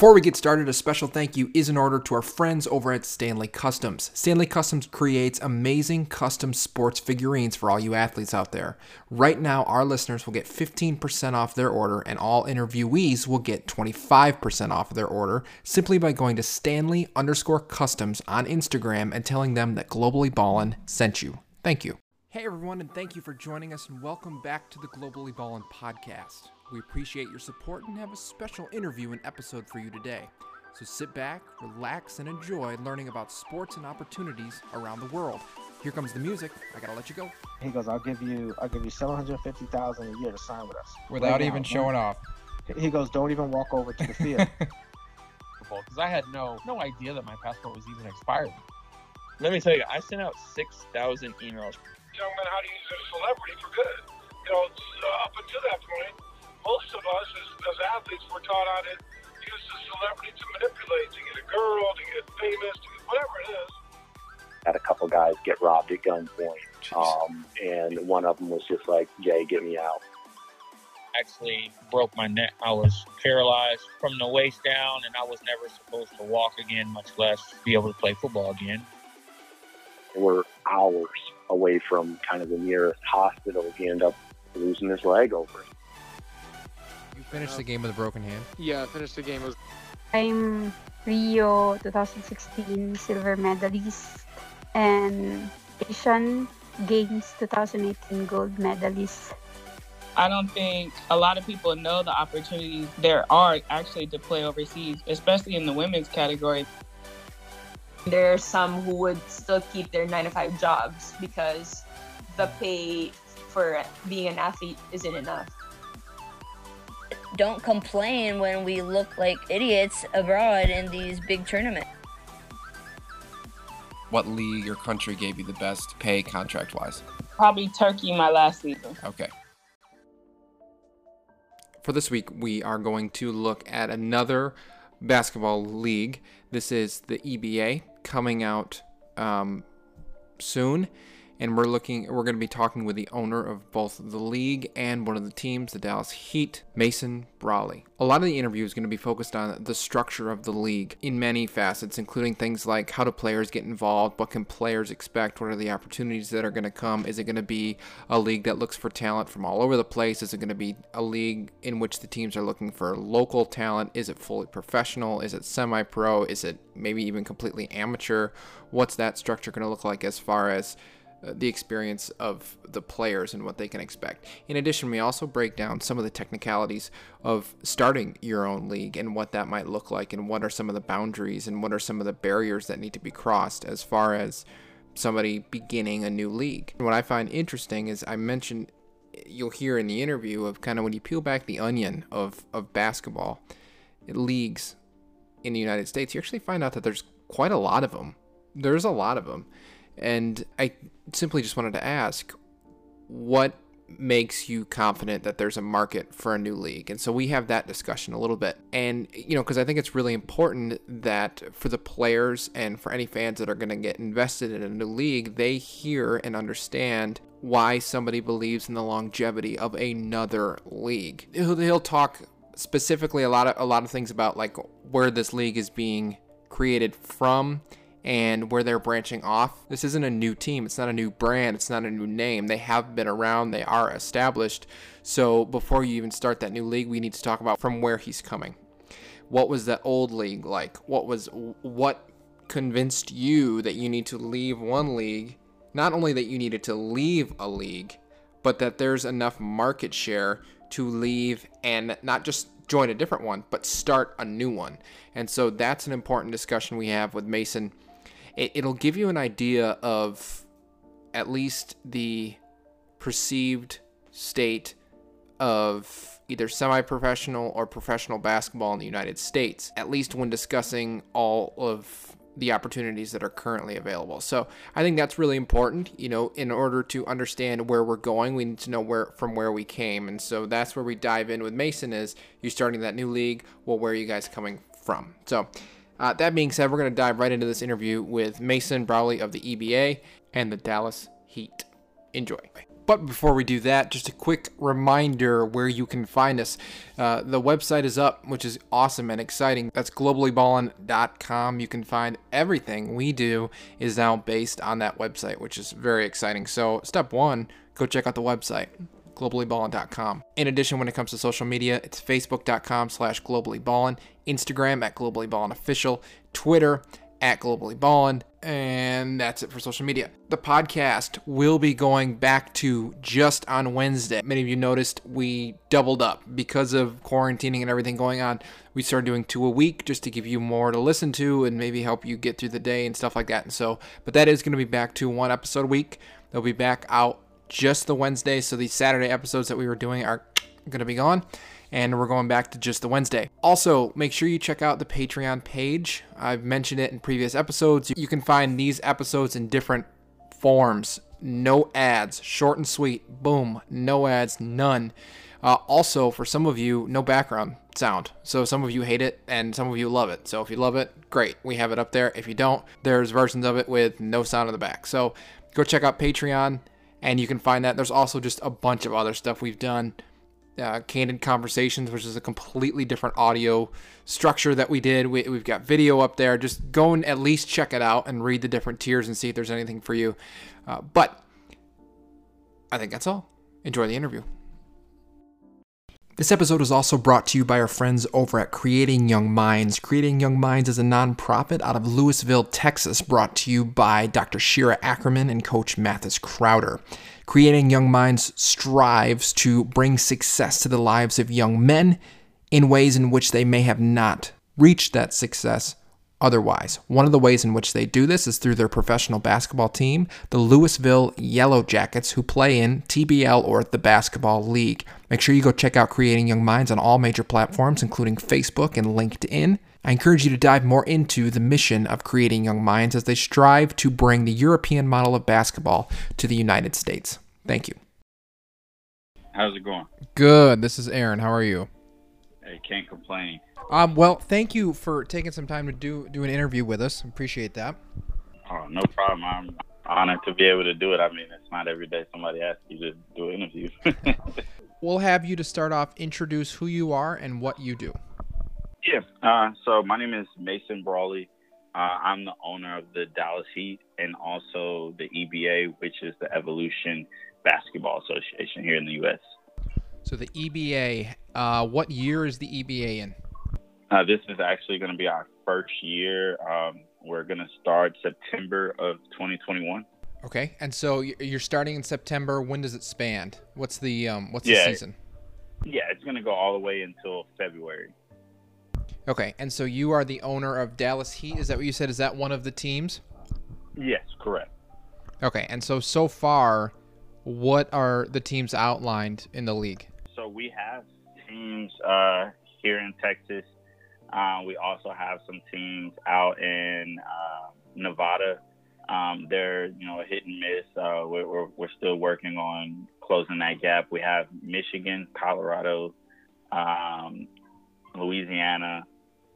Before we get started, a special thank you is in order to our friends over at Stanley Customs. Stanley Customs creates amazing custom sports figurines for all you athletes out there. Right now, our listeners will get 15% off their order, and all interviewees will get 25% off of their order simply by going to Stanley_Customs on Instagram and telling them that Globally Ballin sent you. Thank you. Hey everyone, and thank you for joining us, and welcome back to the Globally Ballin podcast. We appreciate your support and have a special interview and episode for you today. So sit back, relax, and enjoy learning about sports and opportunities around the world. Here comes the music. I gotta let you go. He goes, I'll give you $750,000 a year to sign with us. Without even showing off. He goes, don't even walk over to the field. Because I had no idea that my passport was even expired. Let me tell you, I sent out 6,000 emails. Young men how to use a celebrity for good. Up until that point, most of us as athletes were taught how to use the celebrity to manipulate, to get a girl, to get famous, to get whatever it is. Had a couple guys get robbed at gunpoint, and one of them was just like, Jay, get me out. Actually broke my neck. I was paralyzed from the waist down, and I was never supposed to walk again, much less be able to play football again. We're hours away from kind of the nearest hospital. He ended up losing his leg over it. You finished the game with a broken hand? Yeah, I finished the game. I'm Rio 2016 silver medalist and Asian Games 2018 gold medalist. I don't think a lot of people know the opportunities there are actually to play overseas, especially in the women's category. There are some who would still keep their 9-to-5 jobs because the pay for being an athlete isn't enough. Don't complain when we look like idiots abroad in these big tournaments. What league or country gave you the best pay contract-wise? Probably Turkey my last season. Okay. For this week, we are going to look at another basketball league. This is the EBA coming out soon. And we're going to be talking with the owner of both the league and one of the teams, the Dallas Heat, Mason Brawley. A lot of the interview is going to be focused on the structure of the league in many facets, including things like how do players get involved, what can players expect, what are the opportunities that are going to come, is it going to be a league that looks for talent from all over the place, is it going to be a league in which the teams are looking for local talent, is it fully professional, is it semi-pro, is it maybe even completely amateur, what's that structure going to look like as far as the experience of the players and what they can expect. In addition, we also break down some of the technicalities of starting your own league and what that might look like and what are some of the boundaries and what are some of the barriers that need to be crossed as far as somebody beginning a new league. What I find interesting is I mentioned, you'll hear in the interview of kind of when you peel back the onion of basketball leagues in the United States, you actually find out that there's quite a lot of them. There's a lot of them. And I simply just wanted to ask, what makes you confident that there's a market for a new league? And so we have that discussion a little bit. And, because I think it's really important that for the players and for any fans that are going to get invested in a new league, they hear and understand why somebody believes in the longevity of another league. He'll talk specifically a lot of things about like where this league is being created from and where they're branching off. This isn't a new team. It's not a new brand. It's not a new name. They have been around. They are established. So before you even start that new league, we need to talk about from where he's coming. What was that old league like? What convinced you that you need to leave one league? Not only that you needed to leave a league, but that there's enough market share to leave and not just join a different one, but start a new one. And so that's an important discussion we have with Mason. It'll give you an idea of at least the perceived state of either semi-professional or professional basketball in the United States, at least when discussing all of the opportunities that are currently available. So I think that's really important. In order to understand where we're going, we need to know from where we came. And so that's where we dive in with Mason is you're starting that new league. Well, where are you guys coming from? So that being said, we're going to dive right into this interview with Mason Brawley of the EBA and the Dallas Heat. Enjoy. But before we do that, just a quick reminder where you can find us. The website is up, which is awesome and exciting. That's globallyballin.com. You can find everything we do is now based on that website, which is very exciting. So step one, go check out the website, globallyballin.com. In addition, when it comes to social media, it's facebook.com/globallyballin, Instagram at globallyballinofficial, Twitter at globallyballin, and that's it for social media. The podcast will be going back to just on Wednesday. Many of you noticed we doubled up because of quarantining and everything going on. We started doing 2 a week just to give you more to listen to and maybe help you get through the day and stuff like that. And so, but that is going to be back to 1 episode a week. They'll be back out just the Wednesday. So these Saturday episodes that we were doing are going to be gone, and we're going back to just the Wednesday. Also, make sure you check out the Patreon page. I've mentioned it in previous episodes. You can find these episodes in different forms. No ads, short and sweet. Boom, no ads, none. Also, for some of you, no background sound. So some of you hate it and some of you love it. So if you love it, great. We have it up there. If you don't, there's versions of it with no sound in the back. So go check out Patreon and you can find that. There's also just a bunch of other stuff we've done. Candid Conversations, which is a completely different audio structure that we did. We've got video up there. Just go and at least check it out and read the different tiers and see if there's anything for you. But I think that's all. Enjoy the interview. This episode is also brought to you by our friends over at Creating Young Minds. Creating Young Minds is a nonprofit out of Lewisville, Texas, brought to you by Dr. Shira Ackerman and Coach Mathis Crowder. Creating Young Minds strives to bring success to the lives of young men in ways in which they may have not reached that success otherwise. One of the ways in which they do this is through their professional basketball team, the Lewisville Yellow Jackets, who play in TBL or the Basketball League. Make sure you go check out Creating Young Minds on all major platforms, including Facebook and LinkedIn. I encourage you to dive more into the mission of Creating Young Minds as they strive to bring the European model of basketball to the United States. Thank you. How's it going? Good. This is Aaron. How are you? I can't complain. Well, thank you for taking some time to do an interview with us. Appreciate that. Oh, no problem. I'm honored to be able to do it. I mean, it's not every day somebody asks you to do an interview. We'll have you to start off introduce who you are and what you do. Yeah. So my name is Mason Brawley. I'm the owner of the Dallas Heat and also the EBA, which is the Evolution Basketball Association here in the U.S. So the EBA, what year is the EBA in? This is actually going to be our first year. We're going to start September of 2021. Okay, and so you're starting in September. When does it span? What's the season? Yeah, it's going to go all the way until February. Okay, and so you are the owner of Dallas Heat. Is that what you said? Is that one of the teams? Yes, correct. Okay, and so far, what are the teams outlined in the league? So we have teams here in Texas. We also have some teams out in Nevada. They're a hit and miss. We're still working on closing that gap. We have Michigan, Colorado, Louisiana,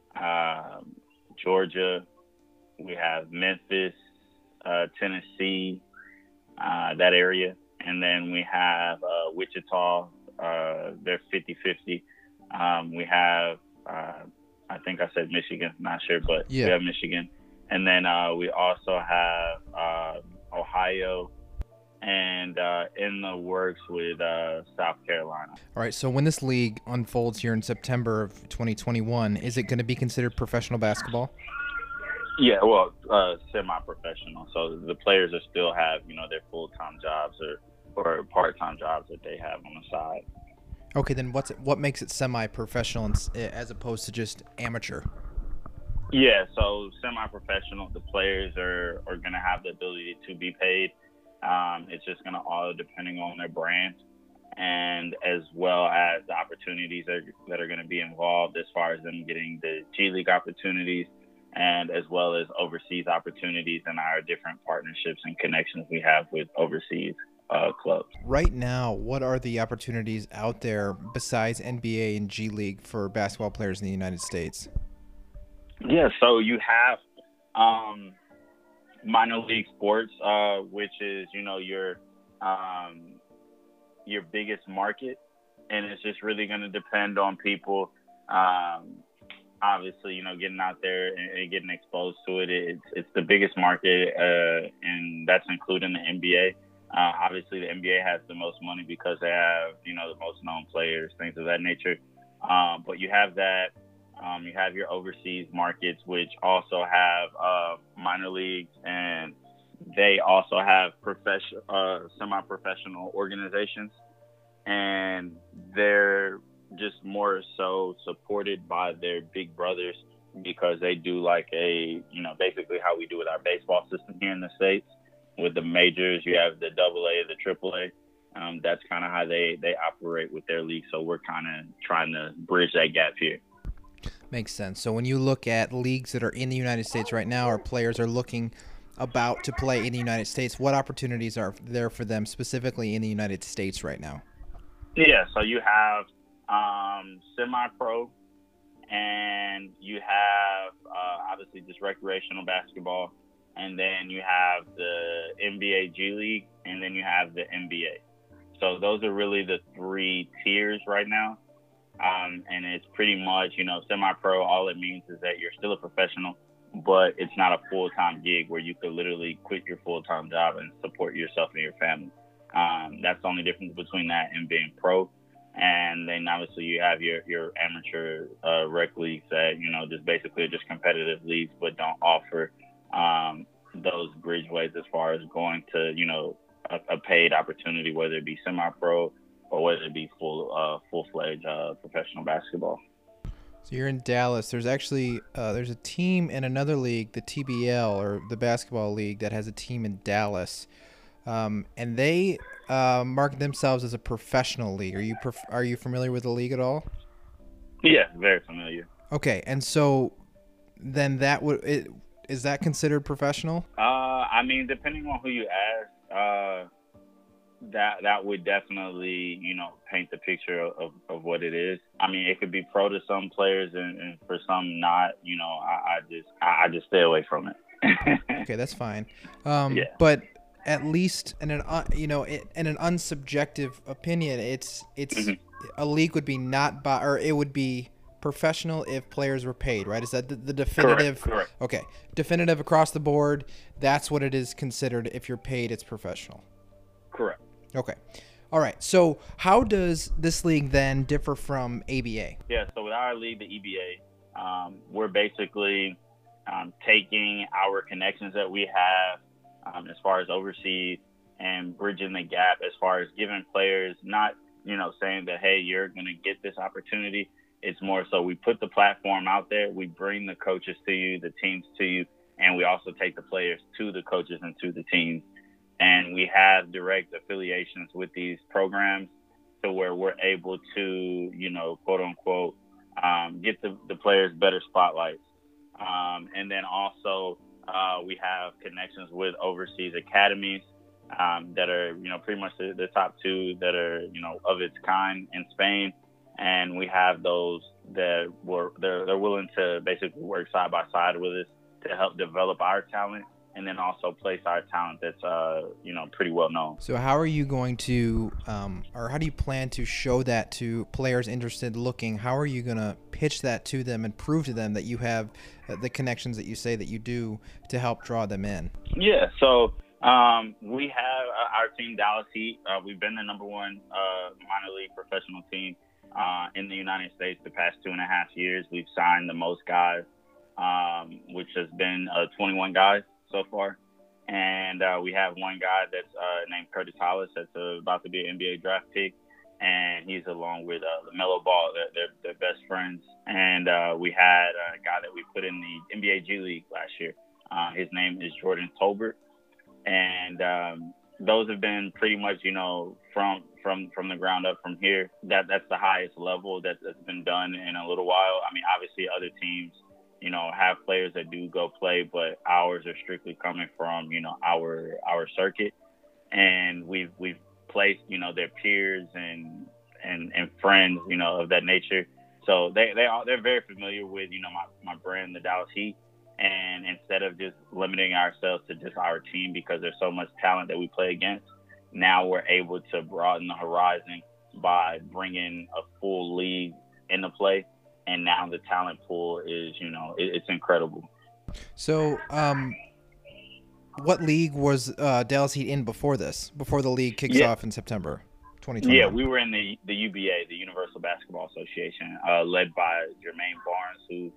Georgia. We have Memphis, Tennessee, that area. And then we have Wichita. They're 50-50. We have, I think I said Michigan, not sure, but yeah. We have Michigan. And then we also have Ohio and in the works with South Carolina. All right, so when this league unfolds here in September of 2021, is it going to be considered professional basketball? Yeah, well, semi-professional. So the players are still have, their full-time jobs or part-time jobs that they have on the side. Okay, then what makes it semi-professional as opposed to just amateur? Yeah, so semi-professional, the players are going to have the ability to be paid. It's just going to all depending on their brand and as well as the opportunities that are going to be involved as far as them getting the G League opportunities and as well as overseas opportunities and our different partnerships and connections we have with overseas clubs. Right now, what are the opportunities out there besides NBA and G League for basketball players in the United States? Yeah, so you have minor league sports, which is, your your biggest market, and it's just really going to depend on people. Obviously, you know, getting out there and getting exposed to it. It's the biggest market, and that's including the NBA. Obviously, the NBA has the most money because they have, you know, the most known players, things of that nature. But you have that. You have your overseas markets, which also have minor leagues, and they also have semi-professional organizations, and they're just more so supported by their big brothers because they do like basically how we do with our baseball system here in the States. With the majors, you have the AA, the AAA. That's kind of how they operate with their league. So we're kind of trying to bridge that gap here. Makes sense. So when you look at leagues that are in the United States right now, or players are looking about to play in the United States, what opportunities are there for them specifically in the United States right now? Yeah, so you have semi-pro, and you have obviously just recreational basketball, and then you have the NBA G League, and then you have the NBA. So those are really the three tiers right now. And it's pretty much, you know, semi-pro, all it means is that you're still a professional, but it's not a full-time gig where you could literally quit your full-time job and support yourself and your family. That's the only difference between that and being pro. And then obviously you have your amateur rec leagues that, you know, just basically are just competitive leagues, but don't offer those bridgeways as far as going to, you know, a paid opportunity, whether it be semi-pro or whether it be full-fledged professional basketball. So you're in Dallas. There's actually there's a team in another league, the TBL, or the basketball league, that has a team in Dallas, and they market themselves as a professional league. Are you familiar with the league at all? Yeah, very familiar. Okay, and so then is that considered professional? I mean, depending on who you ask, that would definitely, you know, paint the picture of what it is. I mean, it could be pro to some players and for some not. You know, I just stay away from it. Okay, that's fine. Yeah. But at least in an in an unsubjective opinion, it's a league would be it would be professional if players were paid, right? Is that the definitive? Correct. Okay, definitive across the board. That's what it is considered. If you're paid, it's professional. Correct. Okay. All right. So how does this league then differ from ABA? Yeah. So with our league, the EBA, we're basically taking our connections that we have as far as overseas and bridging the gap as far as giving players, not, you know, saying that, hey, you're going to get this opportunity. It's more so we put the platform out there. We bring the coaches to you, the teams to you, and we also take the players to the coaches and to the teams. And we have direct affiliations with these programs to where we're able to, you know, quote unquote, get the players better spotlights. And then also we have connections with overseas academies that are, you know, pretty much the top two that are, you know, of its kind in Spain. And we have those that they're willing to basically work side by side with us to help develop our talent, and then also place our talent that's, you know, pretty well known. So how are you going to, or how do you plan to show that to players interested looking? How are you going to pitch that to them and prove to them that you have the connections that you say that you do to help draw them in? Yeah, so we have our team, Dallas Heat. We've been the #1 minor league professional team in the United States the past 2.5 years. We've signed the most guys, which has been 21 guys so far. And we have one guy that's named Curtis Hollis that's about to be an NBA draft pick. And he's along with LaMelo Ball. They're best friends. And we had a guy that we put in the NBA G League last year. His name is Jordan Tolbert. And those have been pretty much, you know, from the ground up from here. That's the highest level that's been done in a little while. I mean, obviously other teams, you know, have players that do go play, but ours are strictly coming from, you know, our circuit. And we've placed, you know, their peers and friends, you know, of that nature. So they're very familiar with, you know, my brand, the Dallas Heat. And instead of just limiting ourselves to just our team because there's so much talent that we play against, now we're able to broaden the horizon by bringing a full league into play. And now the talent pool is, it's incredible. So, what league was Dallas Heat in before this? Before the league kicks off in September 2020? Yeah, we were in the UBA, the Universal Basketball Association, led by Jermaine Barnes, who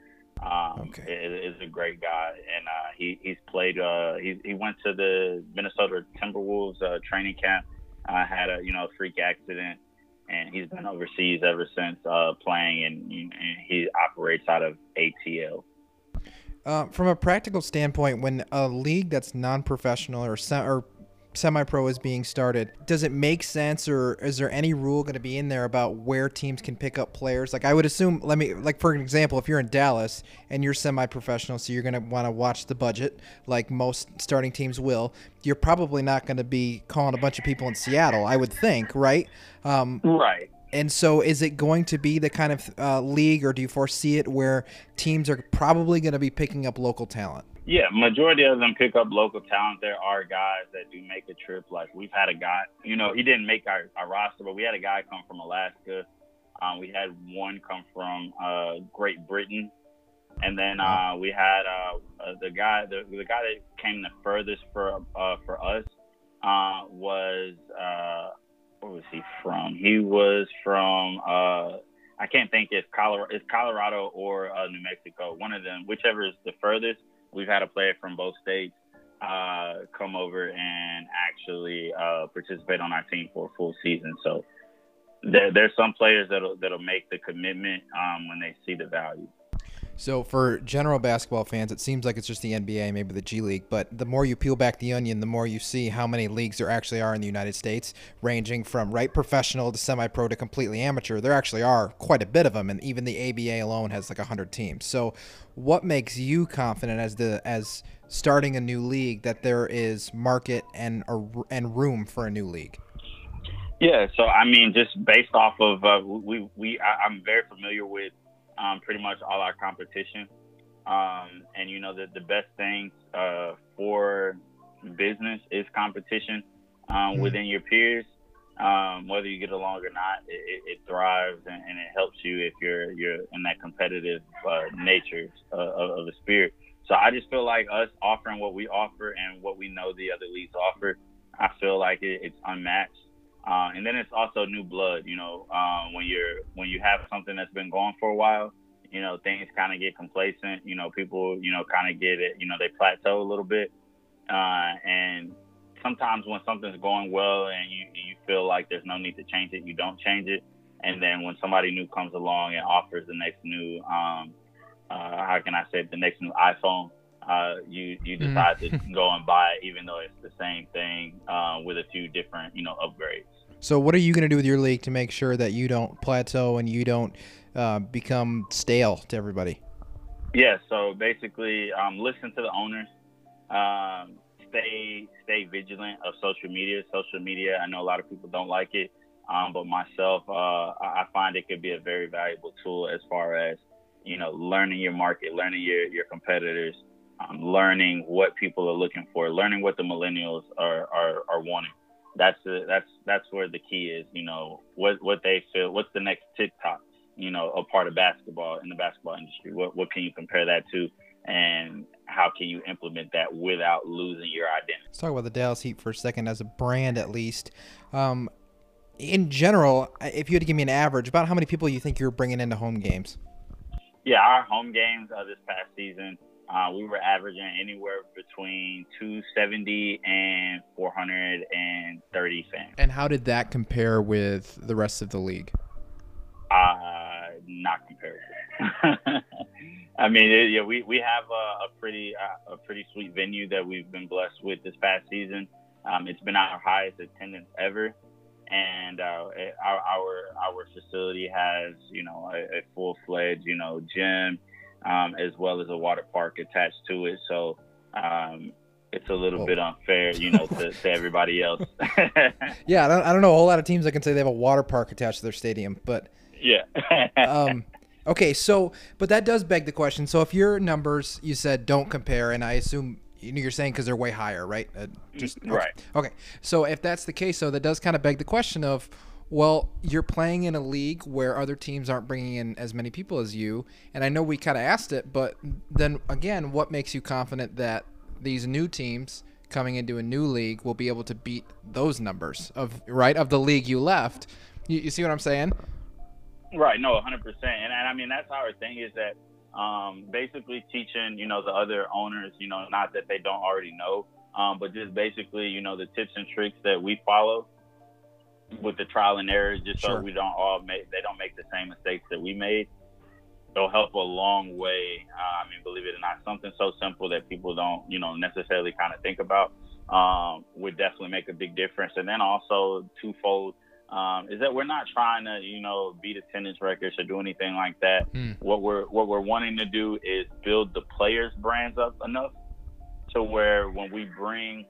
is a great guy, and he's played. He went to the Minnesota Timberwolves training camp. Had a freak accident, and he's been overseas ever since playing, and he operates out of ATL. From a practical standpoint, when a league that's non-professional or semi-pro is being started, does it make sense, or is there any rule going to be in there about where teams can pick up players? Like, I would assume, for example, if you're in Dallas and you're semi-professional, so you're going to want to watch the budget, like most starting teams will, you're probably not going to be calling a bunch of people in Seattle, I would think, right? Right. And so is it going to be the kind of league, or do you foresee it where teams are probably going to be picking up local talent? Yeah, majority of them pick up local talent. There are guys that do make a trip. Like, we've had a guy, he didn't make our roster, but we had a guy come from Alaska. We had one come from Great Britain. And then we had the guy that came the furthest for us was where was he from? He was from I can't think if Colorado or New Mexico, one of them, whichever is the furthest. We've had a player from both states come over and actually participate on our team for a full season. So there's some players that'll make the commitment when they see the value. So for general basketball fans, it seems like it's just the NBA, maybe the G League, but the more you peel back the onion, the more you see how many leagues there actually are in the United States, ranging from professional to semi-pro to completely amateur. There actually are quite a bit of them, and even the ABA alone has like 100 teams. So what makes you confident as starting a new league that there is market and room for a new league? Yeah, so I mean, just based off of I'm very familiar with pretty much all our competition. And the best thing for business is competition within your peers. Whether you get along or not, it thrives and it helps you if you're in that competitive nature of the spirit. So I just feel like us offering what we offer and what we know the other leagues offer, I feel like it's unmatched. And then it's also new blood. When you have something that's been going for a while, things kind of get complacent. People, kind of get it. They plateau a little bit. And sometimes when something's going well and you feel like there's no need to change it, you don't change it. And then when somebody new comes along and offers the next new, the next new iPhone, you decide to go and buy it, even though it's the same thing with a few different, upgrades. So what are you going to do with your league to make sure that you don't plateau and you don't become stale to everybody? Yeah, so basically listen to the owners. Stay vigilant of social media. Social media, I know a lot of people don't like it, but myself, I find it could be a very valuable tool as far as, learning your market, learning your competitors, learning what people are looking for, learning what the millennials are wanting. That's where the key is, what they feel, what's the next TikTok, a part of basketball in the basketball industry. What can you compare that to, and how can you implement that without losing your identity? Let's talk about the Dallas Heat for a second as a brand, at least. In general, if you had to give me an average, about how many people you think you're bringing into home games? Yeah, our home games this past season, we were averaging anywhere between 270 and 430 fans. And how did that compare with the rest of the league? Not comparable. I mean, we have a pretty sweet venue that we've been blessed with this past season. It's been our highest attendance ever, and our facility has a full-fledged gym, as well as a water park attached to it. So it's a little bit unfair, to everybody else. Yeah, I don't know a whole lot of teams that can say they have a water park attached to their stadium, but yeah. Okay, so but that does beg the question. So if your numbers, you said, don't compare, and I assume You're saying because they're way higher, right? Just okay. Right. Okay. So if that's the case, so that does kind of beg the question of, well, you're playing in a league where other teams aren't bringing in as many people as you, and I know we kind of asked it, but then again, what makes you confident that these new teams coming into a new league will be able to beat those numbers of the league you left? You see what I'm saying? Right. No, 100%. And I mean, that's our thing is that basically teaching, the other owners, not that they don't already know, but just basically, the tips and tricks that we follow with the trial and error, just so they don't make the same mistakes that we made. It'll help a long way. I mean, believe it or not, something so simple that people don't, necessarily kind of think about would definitely make a big difference. And then also twofold is that we're not trying to, beat attendance records or do anything like that. What we're wanting to do is build the players' brands up enough to where when we bring,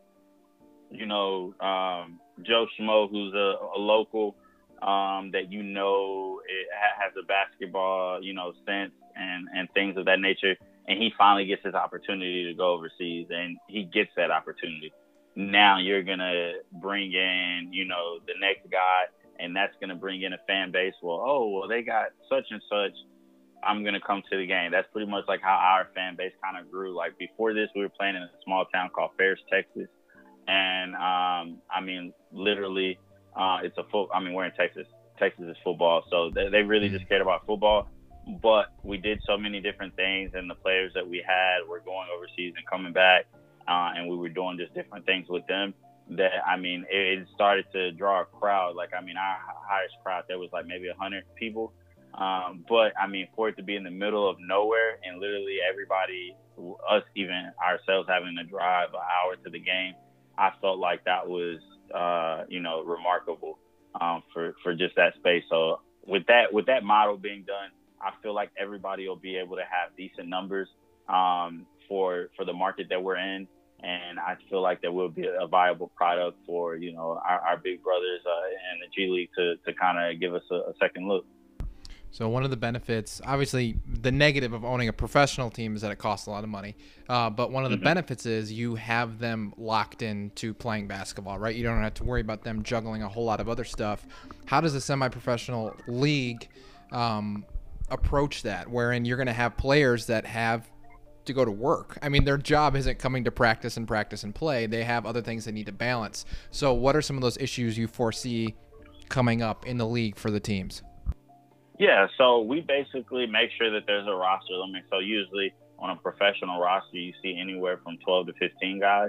Joe Schmo, who's a local, that it has a basketball, sense and things of that nature, and he finally gets his opportunity to go overseas, and he gets that opportunity. Now you're gonna bring in, the next guy, and that's gonna bring in a fan base. Well, they got such and such. I'm gonna come to the game. That's pretty much like how our fan base kind of grew. Like before this, we were playing in a small town called Ferris, Texas. And, I mean, literally, we're in Texas. Texas is football. So they really just cared about football. But we did so many different things, and the players that we had were going overseas and coming back. And we were doing just different things with them that, I mean, it started to draw a crowd. Like, I mean, our highest crowd, there was like maybe 100 people. But, I mean, for it to be in the middle of nowhere and literally everybody, us, even ourselves having to drive an hour to the game, I felt like that was, remarkable for just that space. So with that model being done, I feel like everybody will be able to have decent numbers for the market that we're in. And I feel like there will be a viable product for, our big brothers in the G League to kind of give us a second look. So one of the benefits, obviously the negative of owning a professional team is that it costs a lot of money. But one of the benefits is you have them locked into playing basketball, right? You don't have to worry about them juggling a whole lot of other stuff. How does a semi-professional league approach that, wherein you're going to have players that have to go to work? I mean, their job isn't coming to practice and play. They have other things they need to balance. So what are some of those issues you foresee coming up in the league for the teams? Yeah, so we basically make sure that there's a roster limit. So usually on a professional roster, you see anywhere from 12 to 15 guys.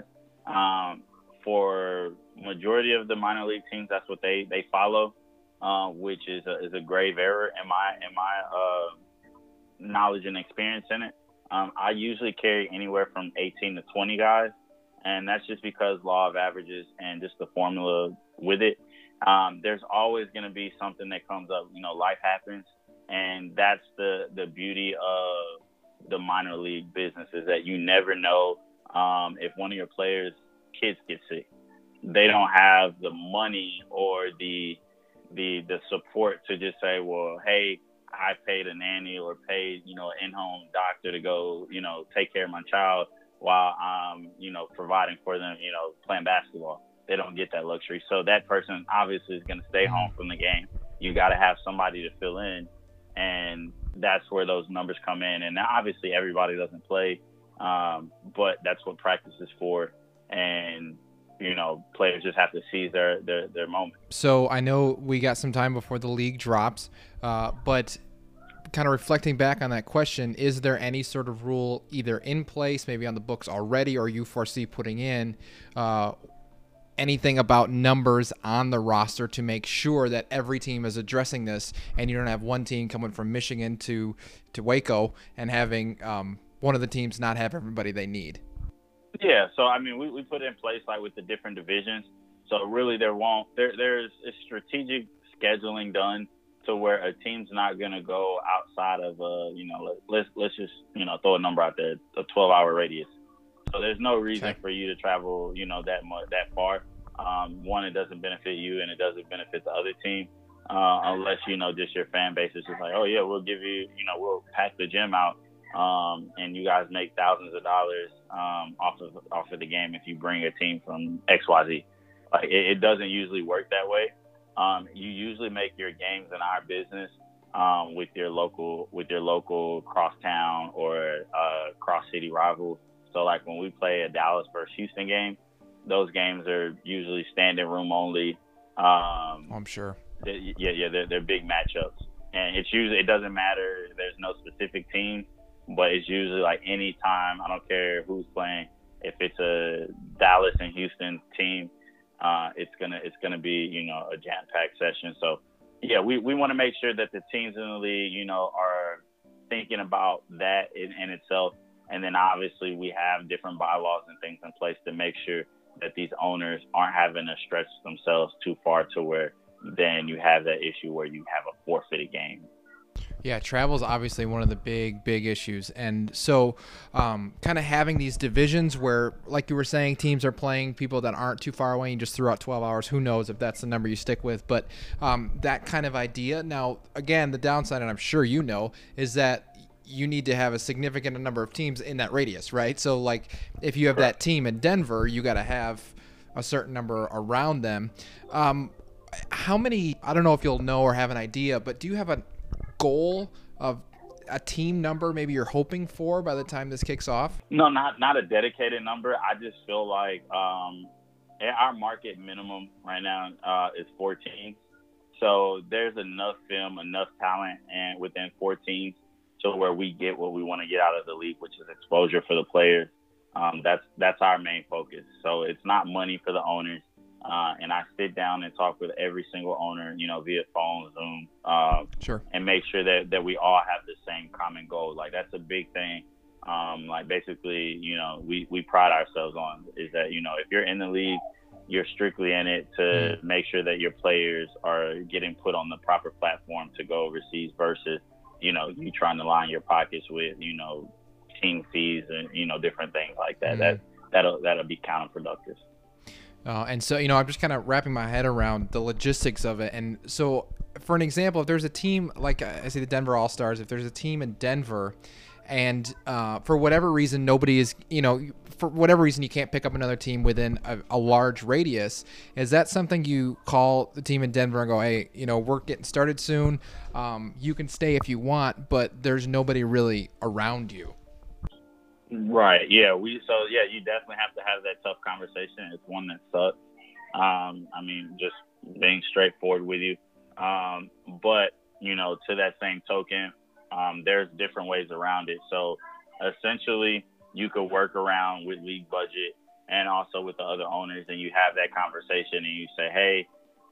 For majority of the minor league teams, that's what they follow, which is a grave error in my knowledge and experience in it. I usually carry anywhere from 18 to 20 guys, and that's just because law of averages and just the formula with it. There's always going to be something that comes up. Life happens, and that's the beauty of the minor league business is that you never know if one of your players' kids get sick. They don't have the money or the support to just say, well, hey, I paid a nanny or paid, an in-home doctor to go, take care of my child while I'm, providing for them, playing basketball. They don't get that luxury. So that person obviously is going to stay home from the game. You got to have somebody to fill in. And that's where those numbers come in. And obviously everybody doesn't play, but that's what practice is for. And, players just have to seize their moment. So I know we got some time before the league drops, but kind of reflecting back on that question, is there any sort of rule either in place, maybe on the books already, or you foresee putting in anything about numbers on the roster to make sure that every team is addressing this and you don't have one team coming from Michigan to Waco and having one of the teams not have everybody they need? Yeah, so I mean, we put it in place like with the different divisions. So really there's a strategic scheduling done to where a team's not going to go outside of let's just throw a number out there, a 12-hour radius. So there's no reason for you to travel, that far. One, it doesn't benefit you and it doesn't benefit the other team, unless, just your fan base is just like, oh yeah, we'll give you, we'll pack the gym out and you guys make thousands of dollars off of the game if you bring a team from XYZ. Like it doesn't usually work that way. You usually make your games in our business with your local crosstown or cross city rivals. So like when we play a Dallas versus Houston game, those games are usually standing room only. I'm sure. They're big matchups, and it doesn't matter. There's no specific team, but it's usually like any time. I don't care who's playing. If it's a Dallas and Houston team, it's gonna be a jam-packed session. So yeah, we want to make sure that the teams in the league are thinking about that in itself, and then obviously we have different bylaws and things in place to make sure that these owners aren't having to stretch themselves too far to where then you have that issue where you have a forfeited game. Yeah, travel is obviously one of the big issues. And so kind of having these divisions where, like you were saying, teams are playing people that aren't too far away and just throughout 12 hours, who knows if that's the number you stick with. But that kind of idea. Now, again, the downside, and I'm sure you know, is that you need to have a significant number of teams in that radius, right? So like if you have that team in Denver, you got to have a certain number around them. How many, I don't know if you'll know or have an idea, but do you have a goal of a team number maybe you're hoping for by the time this kicks off? No, not a dedicated number. I just feel like our market minimum right now is 14. So there's enough film, enough talent, and within 14 to where we get what we want to get out of the league, which is exposure for the players. That's our main focus. So it's not money for the owners. And I sit down and talk with every single owner, via phone, Zoom, sure, and make sure that we all have the same common goal. Like that's a big thing. Like basically, we pride ourselves on is that, if you're in the league, you're strictly in it to make sure that your players are getting put on the proper platform to go overseas versus, you trying to line your pockets with, team fees and, different things like that. That'll be counterproductive. And so, I'm just kind of wrapping my head around the logistics of it. And so, for an example, if there's a team, like I say the Denver All-Stars, if there's a team in Denver and for whatever reason, nobody is, for whatever reason, you can't pick up another team within a large radius, is that something you call the team in Denver and go, hey, we're getting started soon. You can stay if you want, but there's nobody really around you. Right. Yeah. You definitely have to have that tough conversation. It's one that sucks. Just being straightforward with you. But to that same token, there's different ways around it. So essentially you could work around with league budget and also with the other owners, and you have that conversation and you say, hey,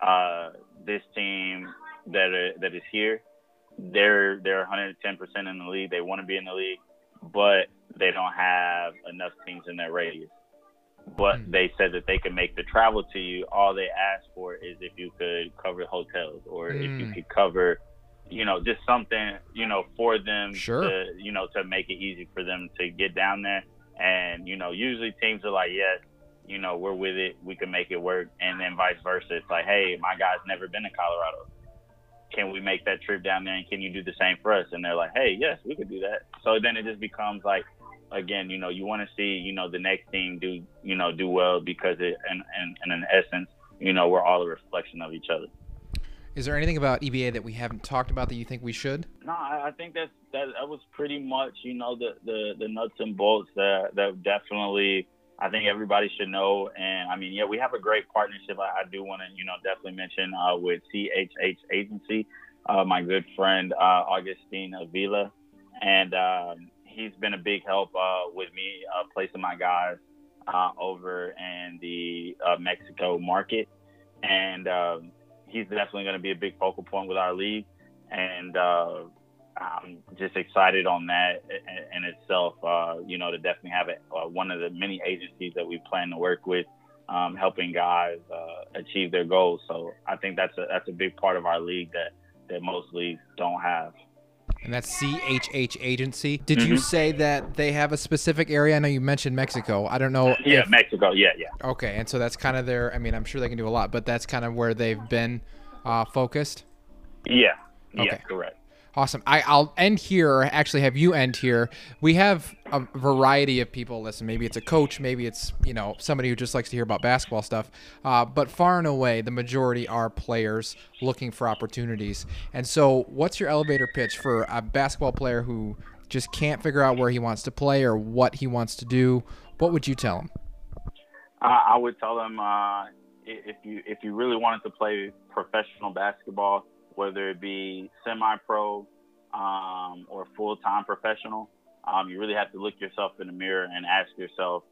this team that is here, they're 110% in the league. They want to be in the league, but they don't have enough teams in their radius. But they said that they could make the travel to you. All they asked for is if you could cover hotels or if you could cover, just something, for them to make it easy for them to get down there. And, usually teams are like, yes, we're with it. We can make it work. And then vice versa. It's like, hey, my guy's never been to Colorado. Can we make that trip down there? And can you do the same for us? And they're like, hey, yes, we could do that. So then it just becomes like, again, you want to see, the next team do well because in essence, we're all a reflection of each other. Is there anything about EBA that we haven't talked about that you think we should? No, I think that was pretty much, the nuts and bolts that definitely I think everybody should know. And we have a great partnership. I do want to, definitely mention with CHH Agency, my good friend, Augustine Avila. And he's been a big help with me placing my guys over in the Mexico market. And he's definitely going to be a big focal point with our league. And I'm just excited on that in itself, to definitely have it, one of the many agencies that we plan to work with, helping guys achieve their goals. So I think that's a big part of our league that most leagues don't have. And that's CHH Agency. Did you say that they have a specific area? I know you mentioned Mexico. I don't know. Yeah, Mexico. Yeah. Okay, and so that's kind of their, I'm sure they can do a lot, but that's kind of where they've been focused? Yeah. Okay. Yeah, correct. Awesome. I'll end here, or actually have you end here. We have a variety of people listen. Maybe it's a coach, maybe it's, somebody who just likes to hear about basketball stuff. But far and away, the majority are players looking for opportunities. And so what's your elevator pitch for a basketball player who just can't figure out where he wants to play or what he wants to do? What would you tell him? I would tell them if you really wanted to play professional basketball, whether it be semi-pro or full-time professional, you really have to look yourself in the mirror and ask yourself,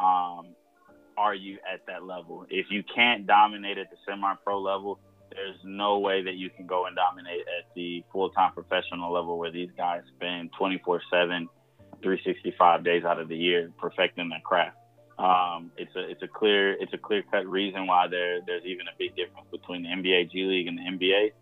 are you at that level? If you can't dominate at the semi-pro level, there's no way that you can go and dominate at the full-time professional level, where these guys spend 24/7, 365 days out of the year perfecting their craft. It's a clear-cut reason why there's even a big difference between the NBA G League and the NBA.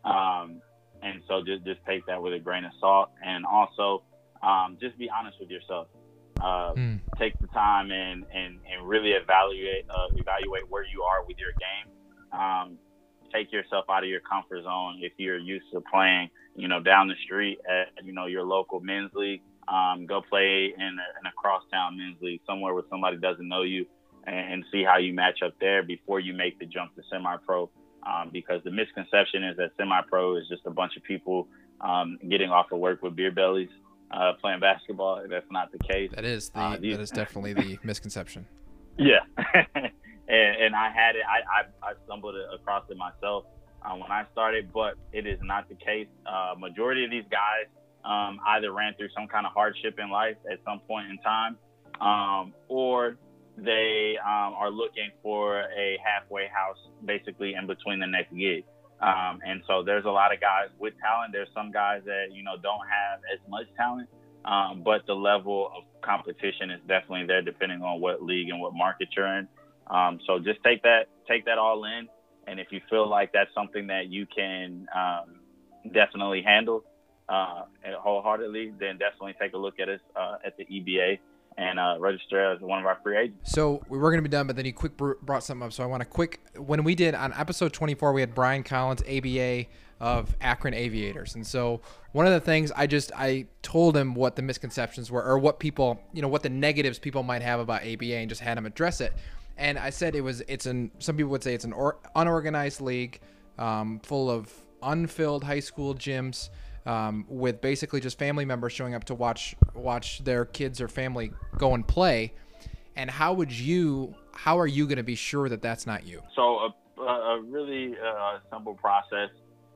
And so just take that with a grain of salt, and also just be honest with yourself. Take the time and really evaluate where you are with your game. Take yourself out of your comfort zone. If you're used to playing, down the street at, your local men's league, go play in a crosstown men's league, somewhere where somebody doesn't know you, and see how you match up there before you make the jump to semi-pro. Because the misconception is that semi-pro is just a bunch of people getting off of work with beer bellies playing basketball. That's not the case. That is definitely the misconception. Yeah. and I had it. I stumbled across it myself when I started, but it is not the case. Majority of these guys either ran through some kind of hardship in life at some point in time, or they are looking for a halfway house basically in between the next gig. And so there's a lot of guys with talent. There's some guys that, don't have as much talent, but the level of competition is definitely there depending on what league and what market you're in. So just take that all in. And if you feel like that's something that you can definitely handle wholeheartedly, then definitely take a look at us at the EBA and register as one of our free agents. So we were going to be done, but then you brought something up. So I want to when we did on episode 24, we had Brian Collins, ABA of Akron Aviators. And so one of the things I told him what the misconceptions were, or what people, what the negatives people might have about ABA, and just had him address it. And I said some people would say it's an unorganized league full of unfilled high school gyms, with basically just family members showing up to watch their kids or family go and play. And how are you going to be sure that that's not you? So a really simple process,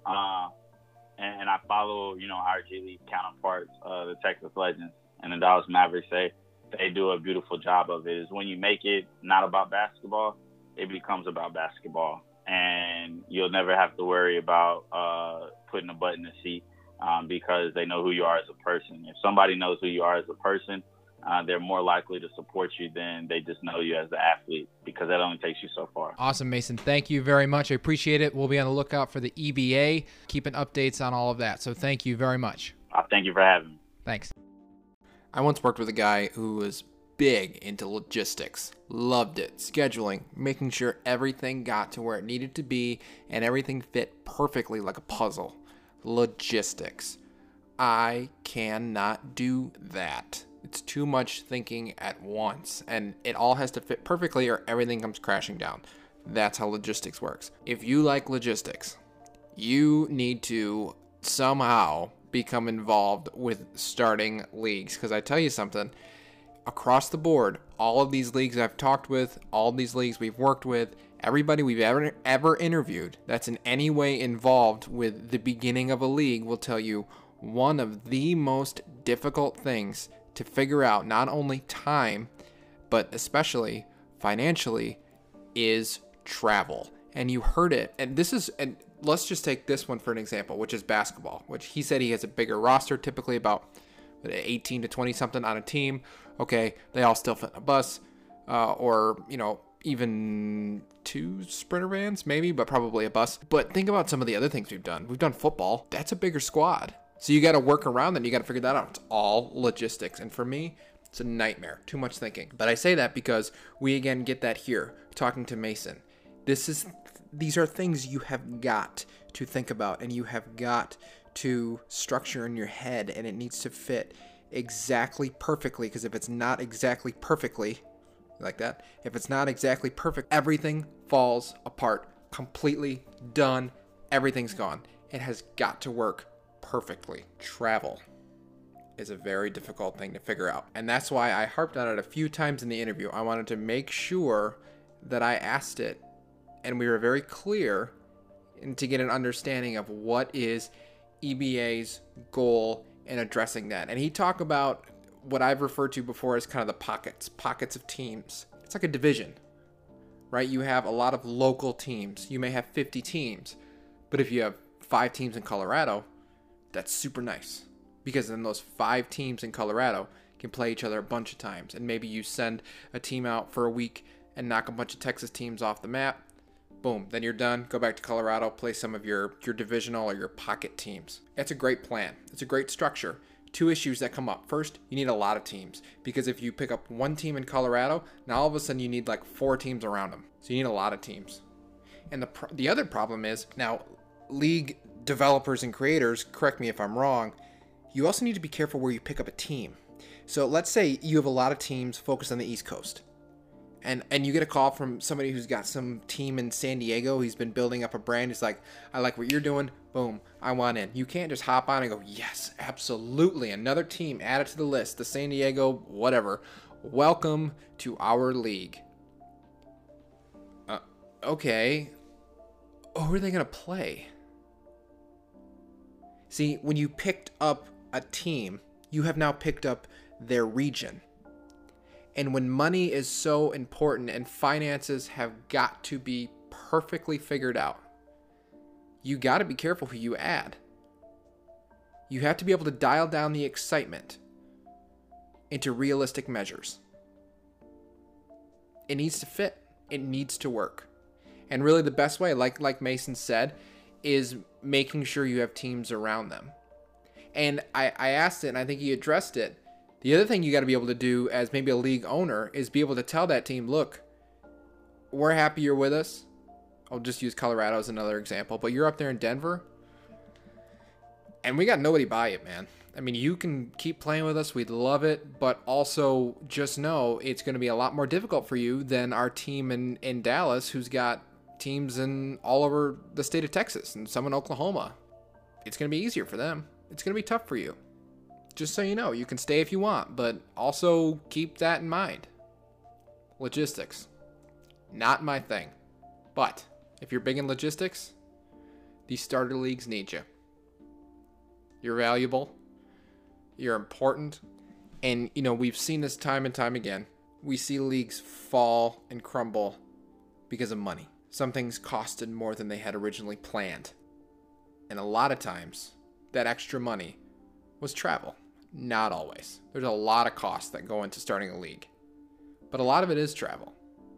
and I follow our G League counterparts, the Texas Legends and the Dallas Mavericks. They do a beautiful job of it. Is when you make it not about basketball, it becomes about basketball, and you'll never have to worry about putting a butt in the seat. Because they know who you are as a person. If somebody knows who you are as a person, they're more likely to support you than they just know you as the athlete, because that only takes you so far. Awesome, Mason. Thank you very much. I appreciate it. We'll be on the lookout for the EBA, keeping updates on all of that. So thank you very much. Thank you for having me. Thanks. I once worked with a guy who was big into logistics, loved it, scheduling, making sure everything got to where it needed to be and everything fit perfectly like a puzzle. Logistics. I cannot do that. It's too much thinking at once, and it all has to fit perfectly or everything comes crashing down. That's how logistics works. If you like logistics, you need to somehow become involved with starting leagues, because I tell you something, across the board, all of these leagues I've talked with, all of these leagues we've worked with, everybody we've ever interviewed that's in any way involved with the beginning of a league will tell you one of the most difficult things to figure out, not only time, but especially financially, is travel. And you heard it. And let's just take this one for an example, which is basketball, which he said he has a bigger roster, typically about 18 to 20 something on a team. Okay, they all still fit in a bus, or, even 2 Sprinter vans maybe, but probably a bus. But think about some of the other things we've done. We've done football. That's a bigger squad. So you got to work around that. You got to figure that out. It's all logistics. And for me, it's a nightmare. Too much thinking. But I say that because we again get that here, talking to Mason. These are things you have got to think about, and you have got to structure in your head, and it needs to fit exactly perfectly, because if it's not exactly perfectly, like that, if it's not exactly perfect, everything falls apart. Completely done. Everything's gone. It has got to work perfectly. Travel is a very difficult thing to figure out. And that's why I harped on it a few times in the interview. I wanted to make sure that I asked it and we were very clear and to get an understanding of what is EBA's goal in addressing that. And he talked about what I've referred to before as kind of the pockets of teams. It's like a division, right? You have a lot of local teams. You may have 50 teams, but if you have 5 teams in Colorado, that's super nice, because then those 5 teams in Colorado can play each other a bunch of times. And maybe you send a team out for a week and knock a bunch of Texas teams off the map. Boom, then you're done. Go back to Colorado, play some of your divisional or your pocket teams. It's a great plan. It's a great structure. 2 issues that come up. First, you need a lot of teams, because if you pick up 1 team in Colorado, now all of a sudden you need like 4 teams around them. So you need a lot of teams. And the other problem is, now league developers and creators, correct me if I'm wrong, you also need to be careful where you pick up a team. So let's say you have a lot of teams focused on the East Coast. And you get a call from somebody who's got some team in San Diego. He's been building up a brand. He's like, I like what you're doing. Boom, I want in. You can't just hop on and go, yes, absolutely. Another team, add it to the list. The San Diego, whatever. Welcome to our league. Okay. Who are they going to play? See, when you picked up a team, you have now picked up their region. And when money is so important and finances have got to be perfectly figured out, you got to be careful who you add. You have to be able to dial down the excitement into realistic measures. It needs to fit. It needs to work. And really the best way, like Mason said, is making sure you have teams around them. And I asked it, and I think he addressed it. The other thing you got to be able to do as maybe a league owner is be able to tell that team, look, we're happy you're with us. I'll just use Colorado as another example, but you're up there in Denver, and we got nobody by it, man. I mean, you can keep playing with us. We'd love it, but also just know it's going to be a lot more difficult for you than our team in Dallas, who's got teams in all over the state of Texas and some in Oklahoma. It's going to be easier for them. It's going to be tough for you. Just so you know, you can stay if you want, but also keep that in mind. Logistics. Not my thing. But if you're big in logistics, these starter leagues need you. You're valuable. You're important. And, you know, we've seen this time and time again. We see leagues fall and crumble because of money. Some things costed more than they had originally planned. And a lot of times, that extra money was travel. Not always. There's a lot of costs that go into starting a league. But a lot of it is travel.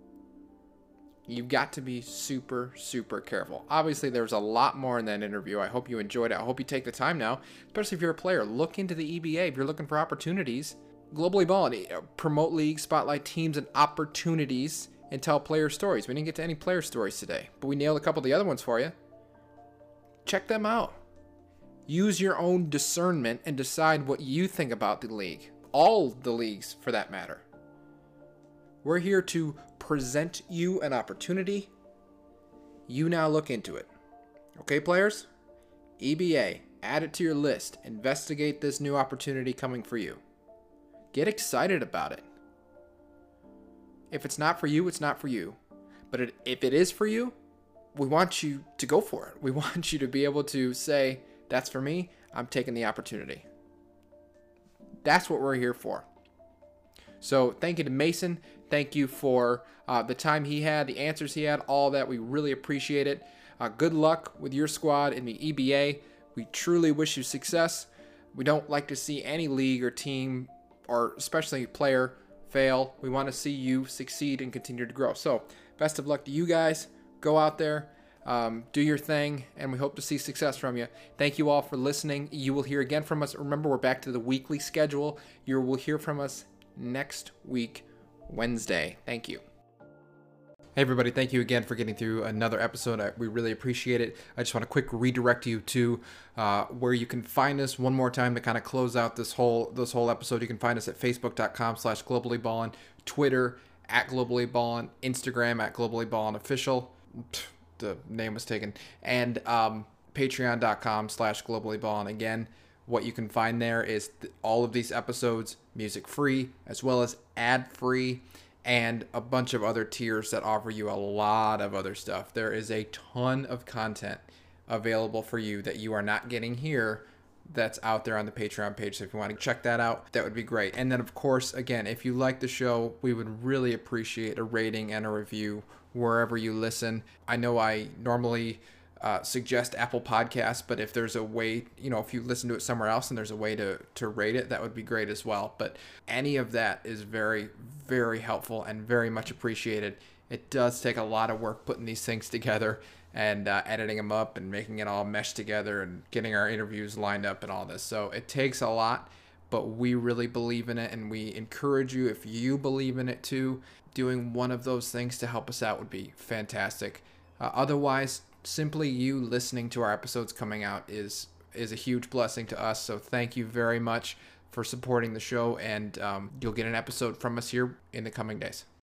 You've got to be super, super careful. Obviously, there's a lot more in that interview. I hope you enjoyed it. I hope you take the time now, especially if you're a player. Look into the EBA if you're looking for opportunities. Globally Ball, promote leagues, spotlight teams and opportunities, and tell player stories. We didn't get to any player stories today, but we nailed a couple of the other ones for you. Check them out. Use your own discernment and decide what you think about the league. All the leagues, for that matter. We're here to present you an opportunity. You now look into it. Okay, players? EBA, add it to your list. Investigate this new opportunity coming for you. Get excited about it. If it's not for you, it's not for you. But if it is for you, we want you to go for it. We want you to be able to say, that's for me, I'm taking the opportunity. That's what we're here for. So thank you to Mason. Thank you for the time he had, the answers he had, all that. We really appreciate it. Good luck with your squad in the EBA. We truly wish you success. We don't like to see any league or team, or especially player, fail. We want to see you succeed and continue to grow. So best of luck to you guys. Go out there. Do your thing, and we hope to see success from you. Thank you all for listening. You will hear again from us. Remember, we're back to the weekly schedule. You will hear from us next week, Wednesday. Thank you. Hey everybody, thank you again for getting through another episode. We really appreciate it. I just want to quick redirect you to where you can find us one more time to kind of close out this whole episode. You can find us at facebook.com/globallyballin, Twitter @globallyballin, Instagram @globallyballin_official. The name was taken. And patreon.com/globallyballin. Again, what you can find there is all of these episodes music free as well as ad free, and a bunch of other tiers that offer you a lot of other stuff. There is a ton of content available for you that you are not getting here that's out there on the Patreon page. So if you want to check that out, that would be great. And then, of course, again, if you like the show, we would really appreciate a rating and a review wherever you listen. I know I normally suggest Apple Podcasts, but if there's a way, if you listen to it somewhere else and there's a way to rate it, that would be great as well. But any of that is very, very helpful and very much appreciated. It does take a lot of work putting these things together and editing them up and making it all mesh together and getting our interviews lined up and all this. So it takes a lot, but we really believe in it, and we encourage you, if you believe in it too, doing one of those things to help us out would be fantastic. Otherwise, simply you listening to our episodes coming out is a huge blessing to us. So thank you very much for supporting the show, and you'll get an episode from us here in the coming days.